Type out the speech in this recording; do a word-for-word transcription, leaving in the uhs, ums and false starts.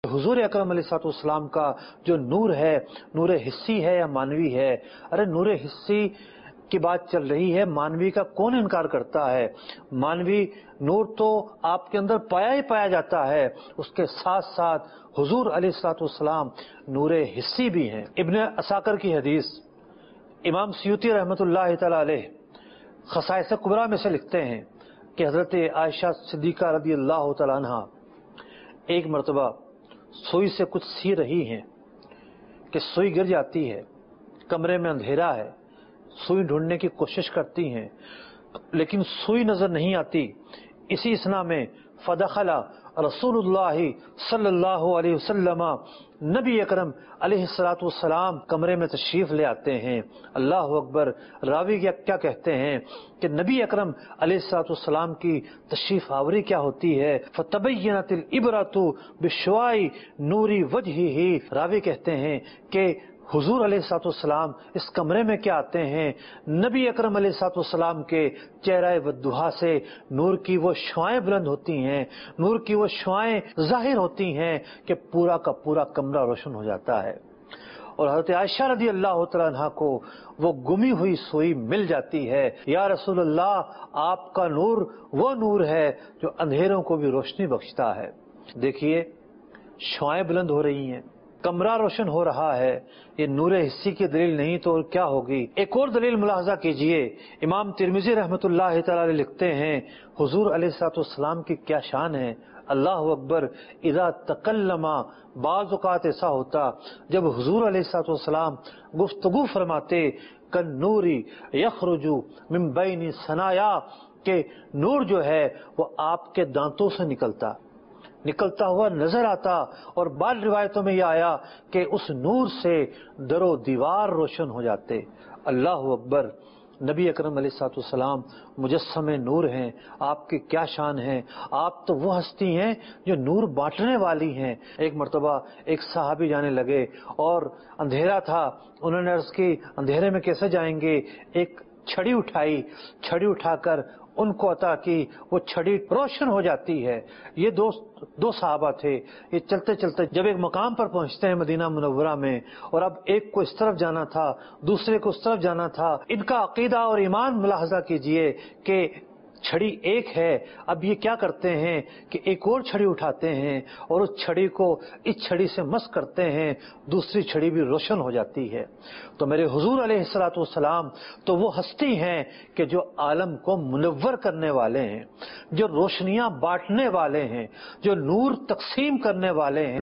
हुजूर अकरम अलैहिस्सलाम का जो नूर है, नूर हिस्सी है या मानवी है? अरे नूर हिस्सी की बात चल रही है, मानवी का कौन इनकार करता है? मानवी नूर तो आपके अंदर पाया ही पाया जाता है, उसके साथ साथ हुजूर अलैहिस्सलाम नूर हिस्सी भी हैं। इब्न असाकर की हदीस, इमाम सयूती रहमतुल्लाह तआला अलैह खसाइस कुबरा में से लिखते हैं कि हजरत आयशा सिद्दीका रदी अल्लाह तआला अन्हा एक मरतबा सुई से कुछ सी रही हैं कि सुई गिर जाती है, कमरे में अंधेरा है, सुई ढूंढने की कोशिश करती हैं लेकिन सुई नजर नहीं आती। इसी इसना में फदखला रसूलुल्लाह सल्लल्लाहु अलैहि वसल्लम, नबी अकरम अलैहिस्सलातु वस्सलाम कमरे में तशरीफ ले आते हैं। अल्लाह अकबर। रावी क्या कहते हैं कि नबी अकरम अलैहिस्सलातु वस्सलाम की तशरीफ आवरी क्या होती है? फतबय्यनतिल इबरतु बिशवाई नूरी वजहिही। रावी कहते हैं कि हुजूर अलैहिस्सलातु वस्सलाम इस कमरे में क्या आते हैं, नबी अकरम अलैहिस्सलातु वस्सलाम के चेहरे वद्दुहा से नूर की वो शुआएं बुलंद होती हैं, नूर की वो शुआएं जाहिर होती हैं कि पूरा का पूरा कमरा रोशन हो जाता है। और हज़रत आयशा रज़ी अल्लाह तआला अन्हा को वो गुमी हुई सुई मिल जाती है। या रसूल अल्लाह, आपका नूर वो नूर है जो अंधेरों को भी रोशनी बख्शता है। देखिए, शुआएं बुलंद हो रही हैं, कमरा रोशन हो रहा है। ये नूर हिस्सी की दलील नहीं तो क्या होगी? एक और दलील मुलाहजा कीजिए। इमाम तिरमिज़ी रहमतुल्लाह तआला अलैह लिखते हैं, हुजूर अलैहिस्सलातु वस्सलाम की क्या शान है। अल्लाह अकबर। इज़ा तकल्लमा, बाज़ औक़ात ऐसा होता जब हुजूर अलैहिस्सलातु वस्सलाम गुफ्तगू फरमाते, कन नूरी यखरुजु मिन बैनि सनाया, के नूर जो है वो आपके दांतों से निकलता निकलता हुआ नजर आता। और बाद रिवायतों में यह आया कि उस नूर से दरो दीवार रोशन हो जाते। अल्लाह अकबर। नबी अकरम अलैहिस्सलातु वस्सलाम मुजस्समे नूर हैं। आपकी क्या शान है। आप तो वो हस्ती हैं जो नूर बांटने वाली हैं। एक मर्तबा एक सहाबी जाने लगे और अंधेरा था, उन्होंने अर्ज की अंधेरे में कैसे जाएंगे? एक छड़ी उठाई, छड़ी उठाकर उनको अता की, वो छड़ी रोशन हो जाती है। ये दो दो सहाबा थे। ये चलते चलते जब एक मकाम पर पहुंचते हैं मदीना मुनव्वरा में, और अब एक को इस तरफ जाना था, दूसरे को उस तरफ जाना था। इनका अकीदा और ईमान मुलाहजा कीजिए कि छड़ी एक है। अब ये क्या करते हैं कि एक और छड़ी उठाते हैं और उस छड़ी को इस छड़ी से मस करते हैं, दूसरी छड़ी भी रोशन हो जाती है। तो मेरे हुजूर अलैहिस्सलातु वस्सलाम तो वो हस्ती हैं कि जो आलम को मुनव्वर करने वाले हैं, जो रोशनियां बांटने वाले हैं, जो नूर तकसीम करने वाले हैं।